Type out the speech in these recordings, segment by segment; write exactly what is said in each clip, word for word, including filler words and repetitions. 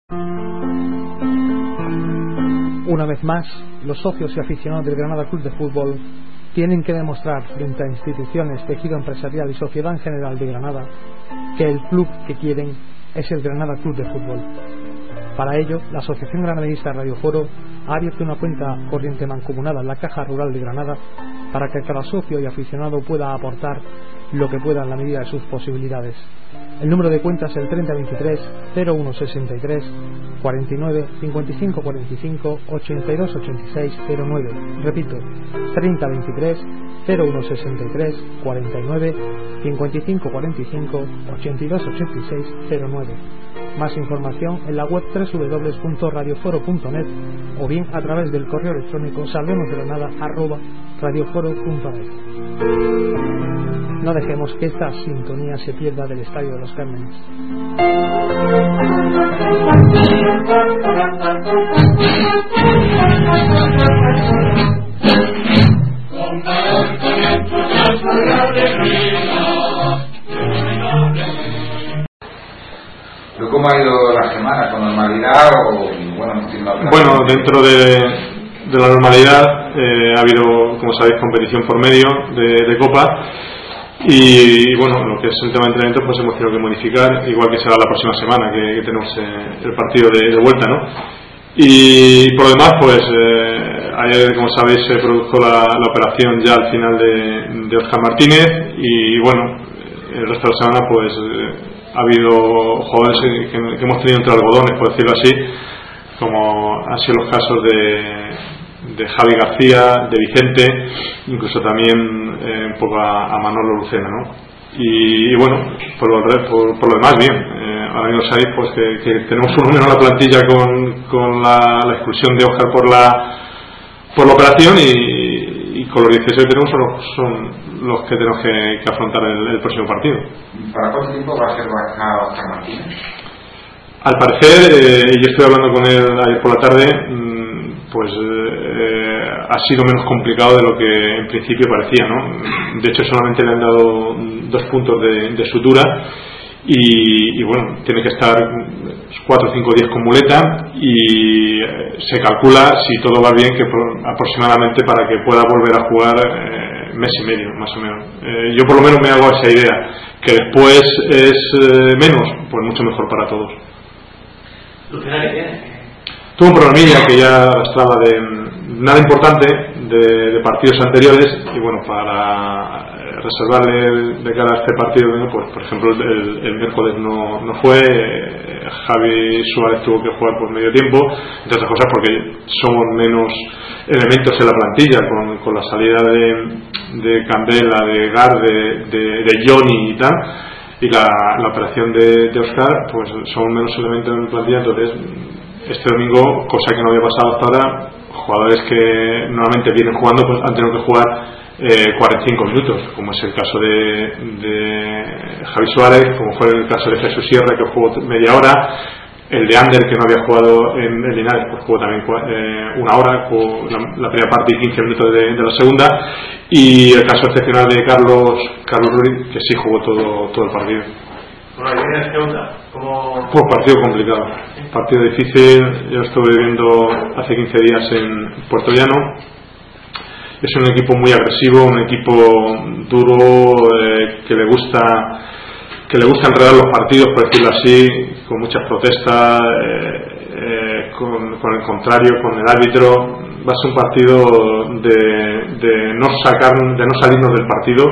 Una vez más, los socios y aficionados del Granada Club de Fútbol tienen que demostrar frente a instituciones, tejido empresarial y sociedad en general de Granada que el club que quieren es el Granada Club de Fútbol. Para ello, la Asociación Granadista Radio Foro ha abierto una cuenta corriente mancomunada en la Caja Rural de Granada para que cada socio y aficionado pueda aportar lo que pueda en la medida de sus posibilidades. El número de cuenta es el treinta veintitrés cero uno sesenta y tres cuarenta y nueve cincuenta y cinco cuarenta y cinco ochenta y dos ochenta y seis cero nueve. Repito, treinta veintitrés cero uno sesenta y tres cuarenta y nueve cincuenta y cinco cuarenta y cinco ochenta y dos ochenta y seis cero nueve. Más información en la web doble u doble u doble u punto radio foro punto net o bien a través del correo electrónico salvemosgranada arroba radioforo punto net. No dejemos que esta sintonía se pierda del Estadio de los Cármenes. ¿Pero cómo ha ido la semana? ¿Con normalidad o bueno, bueno dentro de, de la normalidad eh, ha habido, como sabéis, competición por medio de, de Copa y, y bueno, lo que es el tema de entrenamiento pues hemos tenido que modificar, igual que será la próxima semana que, que tenemos eh, el partido de, de vuelta, ¿no? Y por lo demás pues eh, ayer, como sabéis, se produjo la, la operación ya al final de, de Óscar Martínez y bueno, el resto de la semana pues eh, ha habido jugadores que, que hemos tenido entre algodones, por decirlo así, como han sido los casos de, de Javi García, de Vicente, incluso también eh, un poco a, a Manolo Lucena, ¿no? Y, y bueno, por lo, por, por lo demás bien. Eh, ahora mismo sabéis pues que, que tenemos un número en la plantilla con, con la, la exclusión de Óscar por la por la operación y, y con los dieciséis que tenemos son los, son los que tenemos que, que afrontar el, el próximo partido. ¿Para cuánto tiempo va a ser bajado Óscar Martínez? Al parecer, eh, y yo estoy hablando con él ayer por la tarde, pues eh, ha sido menos complicado de lo que en principio parecía, ¿no? De hecho, solamente le han dado dos puntos de, de sutura y, y bueno, tiene que estar cuatro o cinco días con muleta y eh, se calcula, si todo va bien, que por, aproximadamente para que pueda volver a jugar eh, mes y medio, más o menos. Eh, yo por lo menos me hago esa idea, que después es eh, menos, pues mucho mejor para todos. ¿Lucena qué tiene? Tuvo un problemilla que ya arrastraba de nada importante de, de partidos anteriores y bueno, para reservarle de cara a este partido, pues por ejemplo el, el miércoles no, no fue, eh, Javi Suárez tuvo que jugar por medio tiempo, entre otras cosas porque somos menos elementos en la plantilla con, con la salida de, de Candela, de Gar, de, de, de Johnny y tal, y la, la operación de, de Óscar, pues somos menos elementos en la plantilla. Entonces este domingo, cosa que no había pasado hasta ahora, jugadores que normalmente vienen jugando pues han tenido que jugar eh, cuarenta y cinco minutos, como es el caso de, de Javi Suárez, como fue el caso de Jesús Sierra, que jugó media hora, el de Ander, que no había jugado en el Linares, pues jugó también eh, una hora, jugó la, la primera parte y quince minutos de, de la segunda, y el caso excepcional de Carlos Carlos Ruiz, que sí jugó todo, todo el partido. Bueno, ¿qué ¿qué onda? ¿Cómo... Fue un partido complicado, partido difícil. Yo estuve viviendo hace quince días en Puerto Llano. Es un equipo muy agresivo, un equipo duro, eh, que le gusta que le gusta enredar los partidos, por decirlo así, con muchas protestas, eh, eh, con, con el contrario, con el árbitro. Va a ser un partido de, de no sacar, de no salirnos del partido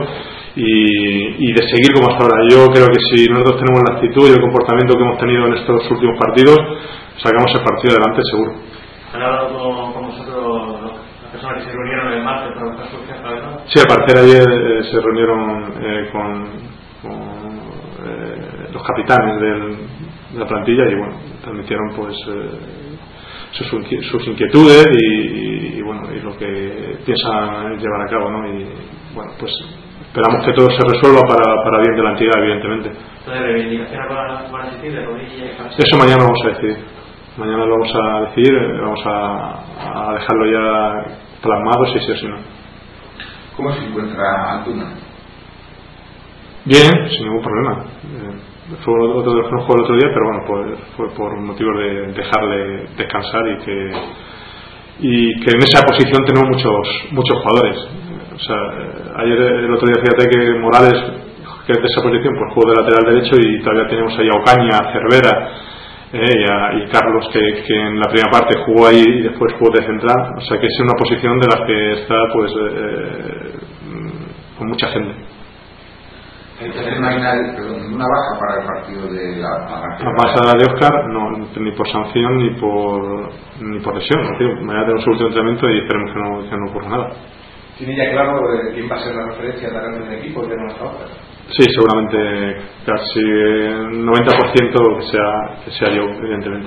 y, y de seguir como hasta ahora. Yo creo que si nosotros tenemos la actitud y el comportamiento que hemos tenido en estos últimos partidos, sacamos el partido adelante seguro. ¿Han hablado con, con vosotros las personas que se reunieron el martes para buscar soluciones para eso? Sí, al parecer ayer eh, se reunieron eh, con, con eh, los capitanes del, de la plantilla y bueno, transmitieron pues eh, sus, sus inquietudes y, y, y bueno, y lo que piensan llevar a cabo, ¿no? Y bueno, pues esperamos que todo se resuelva para, para bien de la entidad, evidentemente. Entonces, ¿reivindicaciones van a asistir de rodillas? Eso mañana lo vamos a decidir. Mañana lo vamos a decidir, vamos a, a dejarlo ya plasmado, si sí o si no. ¿Cómo se encuentra Antuna? Bien, sin ningún problema. Eh, fue otro de los que no jugó el otro día, pero bueno, pues, fue por motivos de dejarle descansar y que y que en esa posición tenemos muchos muchos jugadores. O sea, ayer el otro día fíjate que Morales, que es de esa posición, pues jugó de lateral derecho y todavía tenemos ahí a Ocaña, a Cervera eh, y, a, y Carlos que, que en la primera parte jugó ahí y después jugó de central. O sea que es una posición de la que está pues eh, con mucha gente. Entonces no hay nadie, perdón, ninguna baja para el partido de la La baja de Óscar no, ni por sanción ni por ni por lesión, tío. Mañana tenemos su último entrenamiento y esperemos que no, que no ocurra nada. ¿Tiene ya claro quién va a ser la referencia de la del equipo de nuestra otra? Sí, seguramente casi noventa por ciento que sea, que sea yo, evidentemente.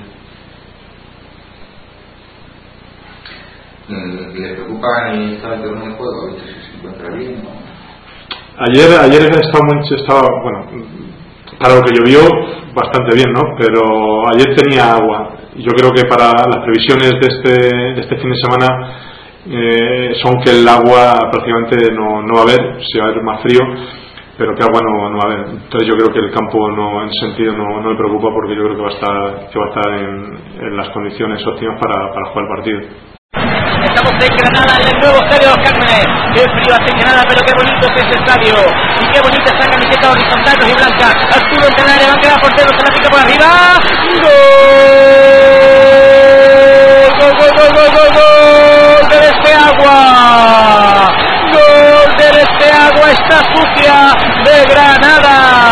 ¿Le preocupa el estado del terreno de juego? ¿Viste si se encuentra bien? ¿No? Ayer, ayer estaba, muy, estaba, bueno, para lo que llovió, bastante bien, ¿no? Pero ayer tenía agua. Yo creo que para las previsiones de este, de este fin de semana eh, son que el agua prácticamente no, no va a haber, si va a haber más frío, pero que agua no, no va a haber. Entonces yo creo que el campo no, en ese sentido no, no me preocupa, porque yo creo que va a estar, que va a estar en, en las condiciones óptimas para, para jugar el partido. Estamos en Granada, en el nuevo estadio de los Cármenes. Qué frío hace en Granada, pero qué bonito es ese estadio. Y qué bonita esa camiseta horizontal y blanca. Arturo en el área, va a quedar portero, se la pica por arriba. ¡Gol! ¡Gol, gol, gol, gol, gol! ¡Del Esteagua! ¡Gol del Esteagua! ¡Está sucia de Granada!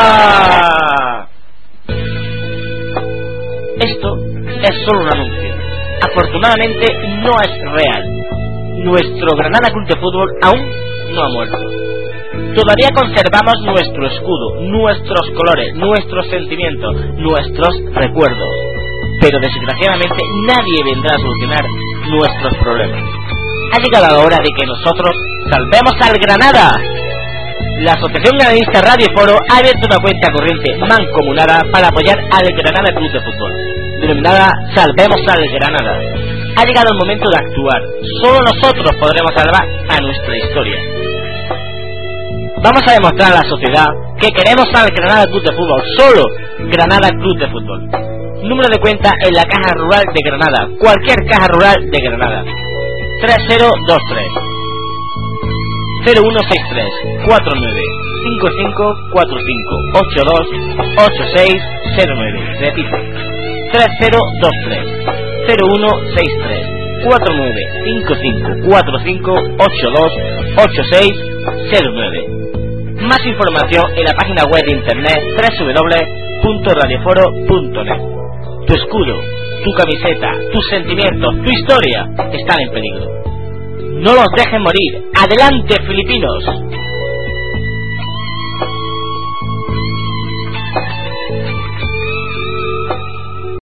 Esto es solo un anuncio. Afortunadamente no es real. Nuestro Granada Club de Fútbol aún no ha muerto. Todavía conservamos nuestro escudo, nuestros colores, nuestros sentimientos, nuestros recuerdos. Pero desgraciadamente nadie vendrá a solucionar nuestros problemas. Ha llegado la hora de que nosotros salvemos al Granada. La Asociación Granadista Radio y Foro ha abierto una cuenta corriente mancomunada para apoyar al Granada Club de Fútbol, denominada Salvemos al Granada. Ha llegado el momento de actuar. Solo nosotros podremos salvar a nuestra historia. Vamos a demostrar a la sociedad que queremos al Granada Club de Fútbol. Solo Granada Club de Fútbol. Número de cuenta en la Caja Rural de Granada. Cualquier Caja Rural de Granada. tres cero dos tres cero uno seis tres cuatro nueve cinco cinco cuatro cinco ocho dos ocho seis cero nueve. Repito, tres cero dos tres cero uno seis tres cuatro nueve cinco cinco cuatro cinco ocho dos ocho seis cero nueve. Más información en la página web de internet doble u doble u doble u punto radioforo punto net. Tu escudo, tu camiseta, tus sentimientos, tu historia están en peligro. No los dejen morir. ¡Adelante, filipinos!